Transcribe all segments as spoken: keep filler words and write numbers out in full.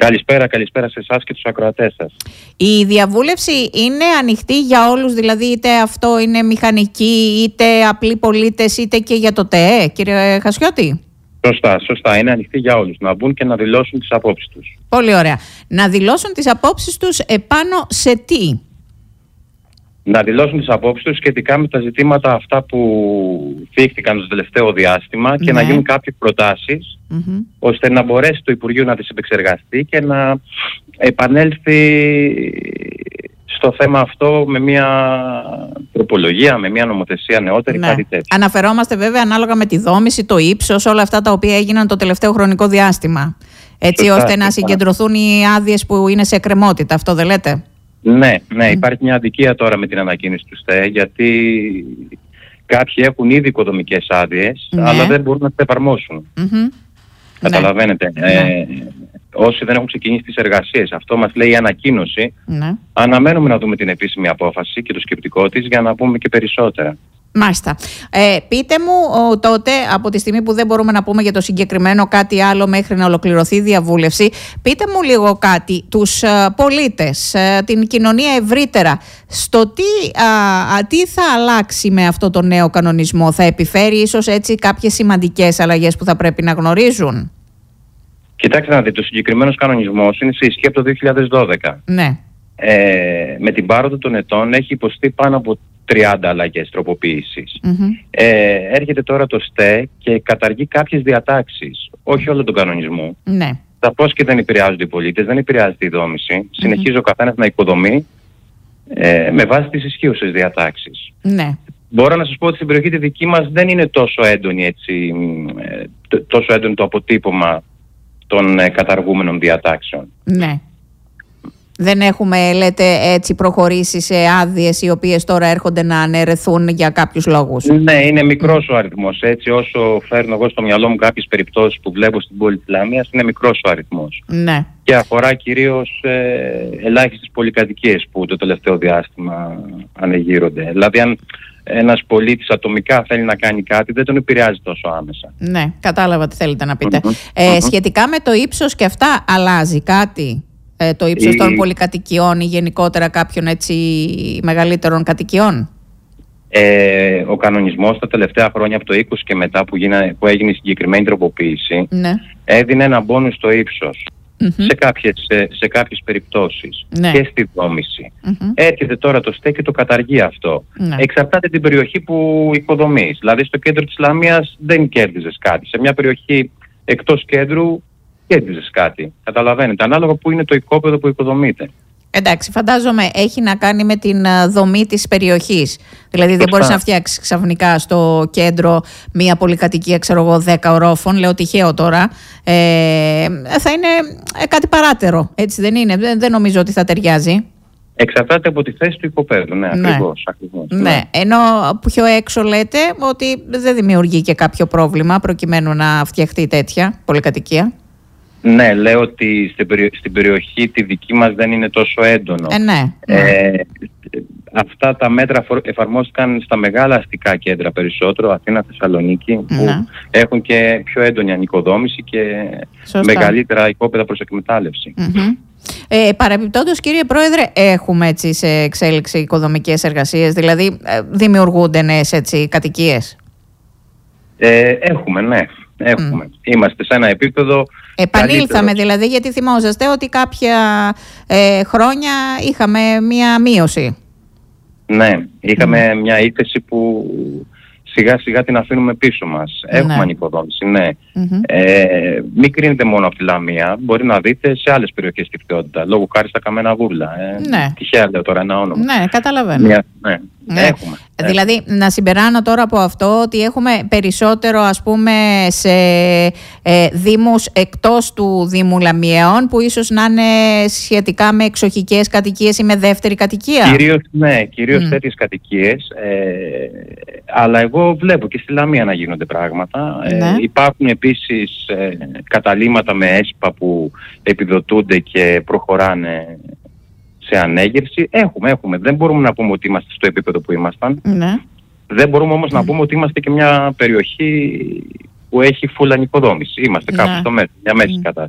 Καλησπέρα, καλησπέρα σε εσάς και τους ακροατές σας. Η διαβούλευση είναι ανοιχτή για όλους, δηλαδή είτε αυτό είναι μηχανικοί, είτε απλοί πολίτες, είτε και για το ΤΕΕ, κύριε Χασιώτη? Σωστά, σωστά. Είναι ανοιχτή για όλους. Να μπουν και να δηλώσουν τις απόψεις τους. Πολύ ωραία. Να δηλώσουν τις απόψεις τους επάνω σε τι? Να δηλώσουν τις απόψεις τους σχετικά με τα ζητήματα αυτά που θίχτηκαν στο τελευταίο διάστημα και Ναι. να γίνουν κάποιες προτάσεις, Mm-hmm. ώστε να μπορέσει το Υπουργείο να τις επεξεργαστεί και να επανέλθει στο θέμα αυτό με μια τροπολογία, με μια νομοθεσία νεότερη, Ναι. κάτι τέτοιο. Αναφερόμαστε βέβαια ανάλογα με τη δόμηση, το ύψος, όλα αυτά τα οποία έγιναν το τελευταίο χρονικό διάστημα. Έτσι Σωστά, ώστε να σωστά. συγκεντρωθούν οι άδειες που είναι σε εκκρεμότητα. Αυτό δεν λέτε? Ναι, ναι, υπάρχει μια αδικία τώρα με την ανακοίνωση του ΣΤΕ, γιατί κάποιοι έχουν ήδη οικοδομικές άδειες, Ναι. αλλά δεν μπορούν να τις εφαρμόσουν. Mm-hmm. Καταλαβαίνετε. Ναι. Ε, όσοι δεν έχουν ξεκινήσει τις εργασίες, αυτό μας λέει η ανακοίνωση. Ναι. Αναμένουμε να δούμε την επίσημη απόφαση και το σκεπτικό της για να πούμε και περισσότερα. Μάλιστα. Ε, πείτε μου ο, τότε, από τη στιγμή που δεν μπορούμε να πούμε για το συγκεκριμένο κάτι άλλο μέχρι να ολοκληρωθεί η διαβούλευση, πείτε μου λίγο κάτι, τους α, πολίτες, α, την κοινωνία ευρύτερα, στο τι, α, α, τι θα αλλάξει με αυτό το νέο κανονισμό? Θα επιφέρει ίσως έτσι κάποιες σημαντικές αλλαγές που θα πρέπει να γνωρίζουν? Κοιτάξτε να δείτε, το συγκεκριμένος κανονισμός είναι σε ισχύ από το δύο χιλιάδες δώδεκα. Ναι. Ε, με την πάροδο των ετών έχει υποστεί πάνω από τριάντα αλλαγές τροποποίησης. Mm-hmm. Ε, έρχεται τώρα το ΣΤΕ και καταργεί κάποιες διατάξεις, όχι όλο τον κανονισμό. Ναι. Τα πώς και δεν επηρεάζονται οι πολίτες, δεν επηρεάζεται η δόμηση. Mm-hmm. Συνεχίζει ο καθένας να οικοδομεί ε, με βάση τις ισχύουσες διατάξεις. Ναι. Μπορώ να σας πω ότι στην περιοχή τη δική μας δεν είναι τόσο έντονη, έτσι, ε, τόσο έντονο το αποτύπωμα των ε, καταργούμενων διατάξεων. Ναι. Δεν έχουμε, λέτε, έτσι προχωρήσει σε άδειες οι οποίες τώρα έρχονται να αναιρεθούν για κάποιους λόγους? Ναι, είναι μικρός ο αριθμός. Έτσι, όσο φέρνω εγώ στο μυαλό μου κάποιες περιπτώσεις που βλέπω στην πόλη της Λαμίας, είναι μικρός ο αριθμός. Ναι. Και αφορά κυρίως ε, ελάχιστες πολυκατοικίες που το τελευταίο διάστημα ανεγείρονται. Δηλαδή, αν ένας πολίτης ατομικά θέλει να κάνει κάτι, δεν τον επηρεάζει τόσο άμεσα. Ναι, κατάλαβα τι θέλετε να πείτε. Mm-hmm. Ε, Mm-hmm. Σχετικά με το ύψος και αυτά, αλλάζει κάτι? Ε, το ύψος Η... των πολυκατοικιών ή γενικότερα κάποιων έτσι μεγαλύτερων κατοικιών? Ε, ο κανονισμός τα τελευταία χρόνια από το είκοσι και μετά που, γίνα, που έγινε η συγκεκριμένη τροποποίηση, ναι, έδινε ένα μπόνους στο ύψος mm-hmm. σε, κάποιες, σε, σε κάποιες περιπτώσεις, ναι, και στη δόμηση. Mm-hmm. Έρχεται τώρα το ΣΤΕ και το καταργεί αυτό. Ναι. Εξαρτάται την περιοχή που οικοδομείς. Δηλαδή στο κέντρο της Λαμίας δεν κέρδιζες κάτι. Σε μια περιοχή εκτός κέντρου κέρδιζες κάτι. Καταλαβαίνετε. Ανάλογα που είναι το οικόπεδο που οικοδομείται. Εντάξει, φαντάζομαι έχει να κάνει με την δομή της περιοχής. Δηλαδή δεν μπορείς να φτιάξεις ξαφνικά στο κέντρο μία πολυκατοικία, ξέρω εγώ, δέκα ορόφων, λέω τυχαίο τώρα. Ε, θα είναι κάτι παράτερο, έτσι δεν είναι? Δεν, δεν νομίζω ότι θα ταιριάζει. Εξαρτάται από τη θέση του οικοπαίδου, ναι, ναι. ακριβώς, ακριβώς. Ναι. ναι, ενώ πιο έξω λέτε ότι δεν δημιουργεί και κάποιο πρόβλημα προκειμένου να φτιαχτεί τέτοια πολυκατοικία. Ναι, λέω ότι στην, περιο... στην περιοχή τη δική μας δεν είναι τόσο έντονο. Ε, ναι, ε, ναι. Αυτά τα μέτρα εφαρμόστηκαν στα μεγάλα αστικά κέντρα περισσότερο, Αθήνα, Θεσσαλονίκη, που ναι. έχουν και πιο έντονη ανοικοδόμηση και σωστά. Μεγαλύτερα οικόπεδα προς εκμετάλλευση. Mm-hmm. Ε, παρεμπιπτόντως, κύριε Πρόεδρε, έχουμε έτσι σε εξέλιξη οικοδομικές εργασίες, δηλαδή ε, δημιουργούνται νέες έτσι κατοικίες? Ε, έχουμε, ναι. Έχουμε. Mm. Είμαστε σε ένα επίπεδο. Επανήλθαμε καλύτερο. Δηλαδή, γιατί θυμόσαστε ότι κάποια ε, χρόνια είχαμε μία μείωση. Ναι, είχαμε mm. μια ύφεση που σιγά σιγά την αφήνουμε πίσω μας. Ναι. Έχουμε ανοικοδόμηση, ναι. Mm-hmm. Ε, μην κρίνετε μόνο από τη Λαμία, μπορεί να δείτε σε άλλες περιοχές τη χτιότητα. Λόγω χάρη στα Καμένα Βούρλα. Ε, ναι. Τυχαία λέω τώρα ένα όνομα. Ναι, καταλαβαίνω. Μια, ναι. Ναι. Έχουμε. Δηλαδή, έχουμε. Να συμπεράνω τώρα από αυτό ότι έχουμε περισσότερο, ας πούμε, σε ε, δήμους εκτός του Δήμου Λαμιαίων, που ίσως να είναι σχετικά με εξοχικές κατοικίες ή με δεύτερη κατοικία. Κυρίως, ναι, κυρίως mm. τέτοιες κατοικίες. Ε, αλλά εγώ βλέπω και στη Λαμία να γίνονται πράγματα. Ναι. Ε, υπάρχουν επίσης ε, καταλύματα με ΕΣΠΑ που επιδοτούνται και προχωράνε σε ανέγερση. Έχουμε, έχουμε. Δεν μπορούμε να πούμε ότι είμαστε στο επίπεδο που ήμασταν. Ναι. Δεν μπορούμε όμως mm. να πούμε ότι είμαστε και μια περιοχή που έχει φουλ ανοικοδόμηση. Είμαστε κάπου ναι. στο μέση, μια μέση mm. κατάσταση.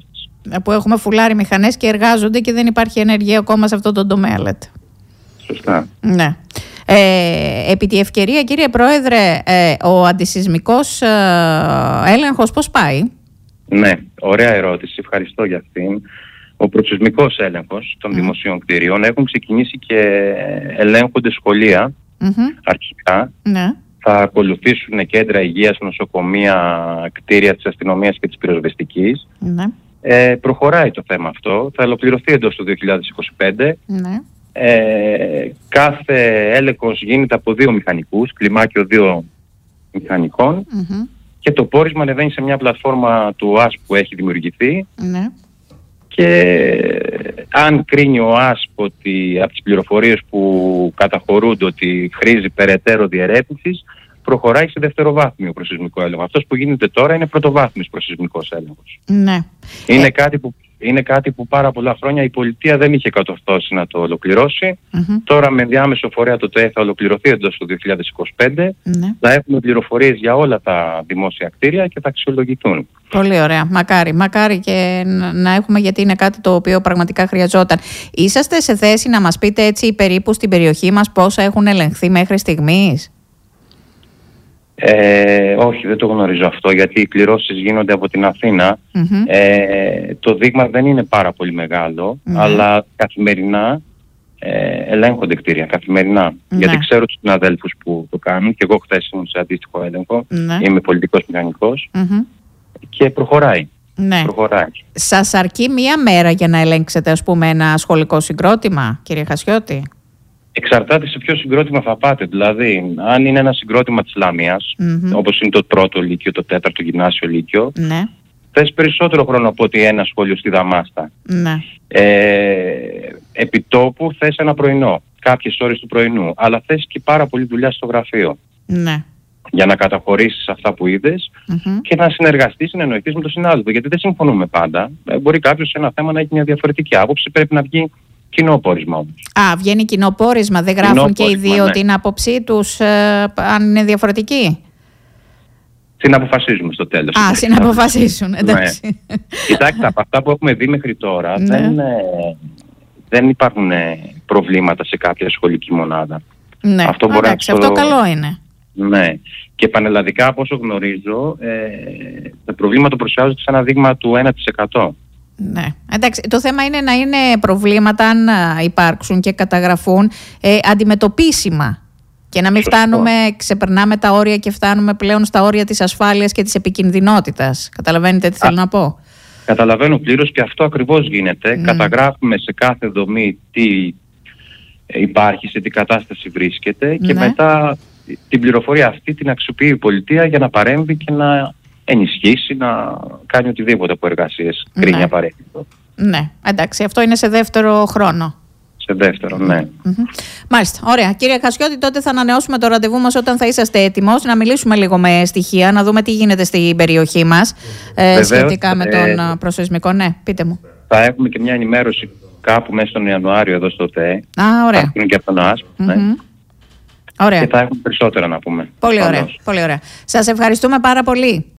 Που έχουμε φουλάρει μηχανές και εργάζονται και δεν υπάρχει ενέργεια ακόμα σε αυτό το τομέα, λέτε. Σωστά. Ναι. Ε, επί τη ευκαιρία, κύριε Πρόεδρε, ε, ο αντισυσμικός ε, έλεγχος πώς πάει? Ναι, ωραία ερώτηση. Ευχαριστώ για αυτήν. Ο προσυσμικός έλεγχος των mm. δημοσίων κτηρίων έχουν ξεκινήσει και ελέγχονται σχολεία mm-hmm. αρχικά. Ναι. Θα ακολουθήσουν κέντρα υγείας, νοσοκομεία, κτίρια της αστυνομίας και της πυροσβεστικής. Ναι. Ε, προχωράει το θέμα αυτό. Θα ολοκληρωθεί εντός του δύο χιλιάδες είκοσι πέντε. Ναι. Ε, κάθε έλεγχος γίνεται από δύο μηχανικούς, κλιμάκιο δύο μηχανικών mm-hmm. και το πόρισμα ανεβαίνει σε μια πλατφόρμα του ΟΑΣΠ που έχει δημιουργηθεί. Ναι. Και αν κρίνει ο ΟΑΣΠ ότι από τις πληροφορίες που καταχωρούνται ότι χρήζει περαιτέρω διερεύνησης, προχωράει σε δευτεροβάθμιο προσυσμικό έλεγχο. Αυτός που γίνεται τώρα είναι πρωτοβάθμιος προσυσμικός έλεγχος. Ναι. Είναι, ε... κάτι που, είναι κάτι που πάρα πολλά χρόνια η πολιτεία δεν είχε κατορθώσει να το ολοκληρώσει. Mm-hmm. Τώρα με διάμεσο φορέα το ΤΕ θα ολοκληρωθεί εντός του δύο χιλιάδες είκοσι πέντε. Ναι. Θα έχουμε πληροφορίες για όλα τα δημόσια κτίρια και θα αξιολογηθούν. Πολύ ωραία. Μακάρι. Μακάρι και να έχουμε, γιατί είναι κάτι το οποίο πραγματικά χρειαζόταν. Είσαστε σε θέση να μας πείτε έτσι περίπου στην περιοχή μας πόσα έχουν ελεγχθεί μέχρι στιγμής? Ε, όχι, δεν το γνωρίζω αυτό, γιατί οι κληρώσεις γίνονται από την Αθήνα. Mm-hmm. Ε, το δείγμα δεν είναι πάρα πολύ μεγάλο, mm-hmm. αλλά καθημερινά ε, ελέγχονται κτίρια, καθημερινά. Mm-hmm. Γιατί ξέρω τους συναδέλφους που το κάνουν και εγώ χθες ήμουν σε αντίστοιχο έλεγχο, mm-hmm. είμαι πολιτικός μηχανικός mm-hmm. και προχωράει. Ναι. προχωράει. Σας αρκεί μία μέρα για να ελέγξετε, ας πούμε, ένα σχολικό συγκρότημα, κύριε Χασιώτη? Εξαρτάται σε ποιο συγκρότημα θα πάτε. Δηλαδή, αν είναι ένα συγκρότημα της Λαμίας, mm-hmm. όπως είναι το πρώτο λύκειο, το τέταρτο γυμνάσιο λύκειο, ναι. θες περισσότερο χρόνο από ότι ένα σχολείο στη Δαμάστα. Ναι. Ε, επιτόπου θες ένα πρωινό, κάποιες ώρες του πρωινού, αλλά θες και πάρα πολύ δουλειά στο γραφείο. Ναι. Για να καταχωρήσεις αυτά που είδες mm-hmm. και να συνεργαστείς, να εννοηθείς με τον συνάδελφο. Γιατί δεν συμφωνούμε πάντα. Ε, μπορεί κάποιος σε ένα θέμα να έχει μια διαφορετική άποψη, πρέπει να βγει κοινό πόρισμα όμως. Α, βγαίνει κοινό πόρισμα, δεν γράφουν κοινό και πόρισμα, οι δύο ναι. την άποψή τους, ε, αν είναι διαφορετική? Συναποφασίζουμε στο τέλος. Α, συναποφασίσουν, εντάξει. Ναι. Κοιτάξτε, από αυτά που έχουμε δει μέχρι τώρα, ναι. δεν, ε, δεν υπάρχουν ε, προβλήματα σε κάποια σχολική μονάδα. Ναι, αυτό, μπορεί εντάξει, να το... αυτό καλό είναι. Ναι. Και πανελλαδικά, από όσο γνωρίζω, ε, τα προβλήματα προσιάζονται σε ένα δείγμα του ένα τοις εκατό. Ναι. Εντάξει, το θέμα είναι να είναι προβλήματα, αν υπάρξουν και καταγραφούν, ε, αντιμετωπίσιμα και να μην Σωστό. φτάνουμε, ξεπερνάμε τα όρια και φτάνουμε πλέον στα όρια της ασφάλειας και της επικινδυνότητας. Καταλαβαίνετε τι θέλω Α, να πω? Καταλαβαίνω πλήρως και αυτό ακριβώς γίνεται. Mm. Καταγράφουμε σε κάθε δομή τι υπάρχει, σε τι κατάσταση βρίσκεται και ναι. μετά την πληροφορία αυτή την αξιοποιεί η πολιτεία για να παρέμβει και να ενισχύσει, να κάνει οτιδήποτε από εργασίες κρίνει ναι. απαραίτητο. Ναι, εντάξει, αυτό είναι σε δεύτερο χρόνο. Σε δεύτερο, ναι. Mm-hmm. Μάλιστα, ωραία. Κύριε Χασιώτη, τότε θα ανανεώσουμε το ραντεβού μας όταν θα είσαστε έτοιμος, να μιλήσουμε λίγο με στοιχεία, να δούμε τι γίνεται στην περιοχή μας ε, σχετικά με τον ε, προσεσμικό. Ναι, πείτε μου. Θα έχουμε και μια ενημέρωση κάπου μέσα στον Ιανουάριο εδώ στο ΤΕ. Α, ωραία. Θα έχουμε και από τον ΟΑΣΠ. Mm-hmm. Ναι. Ωραία. Και θα έχουμε περισσότερα να πούμε. Πολύ ωραία, πολύ ωραία. Σας ευχαριστούμε πάρα πολύ.